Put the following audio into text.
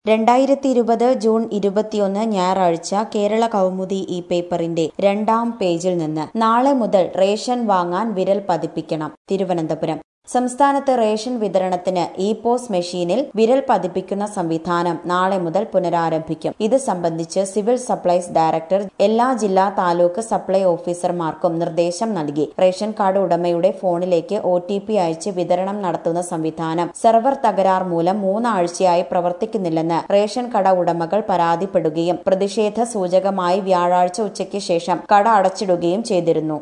2020 June 21 ഞായറാഴ്ച കേരള കൗമുദി ഈ പേപ്പറിന്റെ 2-ാം പേജിൽ നിന്ന് നാളെ മുതൽ റേഷൻ വാങ്ങാൻ വിരൽ പതിപ്പിക്കണം. തിരുവനന്തപുരം സംസ്ഥാനത്ത് റേഷൻ വിതരണത്തിന് ഇ-പോസ് മെഷീനിൽ വിരൽ പതിപ്പിക്കുന്ന സംവിധാനം നാളെ മുതൽ പുനരാരംഭിക്കും. ഇത് സംബന്ധിച്ച് സിവിൽ സപ്ലൈസ് ഡയറക്ടർ എല്ലാ ജില്ലാ താലൂക്ക് സപ്ലൈ ഓഫീസർമാർക്കും നിർദ്ദേശം നൽകി. റേഷൻ കാർഡ് ഉടമയുടെ ഫോണിലേക്ക് OTP അയച്ച് വിതരണം നടത്തുന്ന സംവിധാനം സെർവർ തകരാർ മൂലം 3 ആഴ്ചയായി പ്രവർത്തിക്കുന്നില്ലെന്ന് റേഷൻ കട ഉടമകൾ പരാതിപ്പെടുകയും പ്രതിഷേധ സൂചകമായി വ്യാഴാഴ്ച ഉച്ചയ്ക്ക് ശേഷം കട അടച്ചിടുകയും ചെയ്തിരുന്നു.